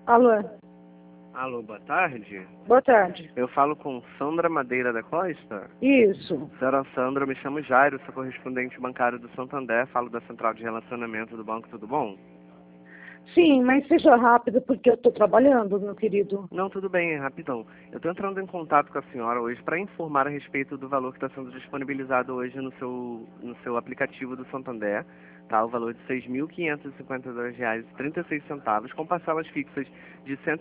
Alô, Alô, boa tarde. boa tarde. Eu falo com Sandra Madeira da Costa. Isso. Senhora Sandra, eu me chamo Jairo, sou correspondente bancário do Santander, falo da Central de Relacionamento do Banco, tudo bom? Sim, mas seja rápido porque eu estou trabalhando, meu querido. Não, tudo bem, é rapidão. Eu estou entrando em contato com a senhora hoje para informar a respeito do valor que está sendo disponibilizado hoje no seu aplicativo do Santander, tá? O valor de R$ 6.552,36, com parcelas fixas de R$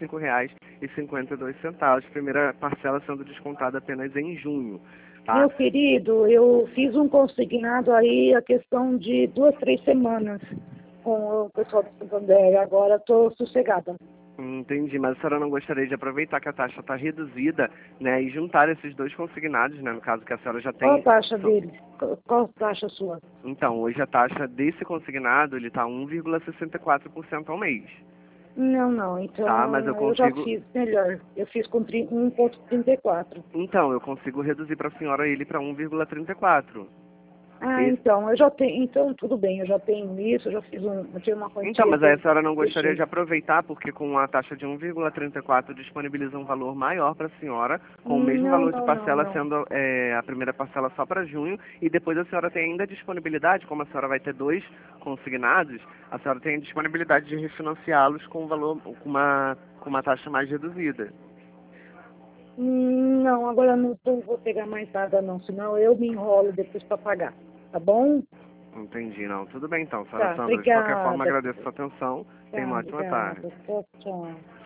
145,52, primeira parcela sendo descontada apenas em junho, tá? Meu querido, eu fiz um consignado aí a questão de 2, 3 semanas com o pessoal do Santander. Agora estou sossegada. Entendi, mas a senhora não gostaria de aproveitar que a taxa está reduzida, né, e juntar esses dois consignados, né, no caso que a senhora já Qual a tem. taxa dele? Qual a taxa sua? Então, hoje a taxa desse consignado, ele está 1,64% ao mês, Não, tá? Mas eu então eu já consigo. fiz melhor. Eu fiz com 1,34. Então, eu consigo reduzir para a senhora ele para 1,34. Ah, então, eu já tenho, então tudo bem, eu já tenho isso, eu tinha uma Então, quantia mas que aí a eu senhora não gostaria deixei. de aproveitar, porque com a taxa de 1,34 disponibiliza um valor maior para a senhora, com o mesmo valor de parcela Não. sendo a primeira parcela só para junho, e depois a senhora tem ainda disponibilidade, como a senhora vai ter dois consignados, a senhora tem disponibilidade de refinanciá-los com um valor, com uma taxa mais reduzida. Não, agora eu não vou pegar mais nada não, senão eu me enrolo depois para pagar, tá bom? Entendi, não. Tudo bem então, senhora Tá, Sandra. De qualquer forma, obrigada. agradeço a sua atenção. Tenha uma ótima tarde. Obrigada. Tchau, tchau.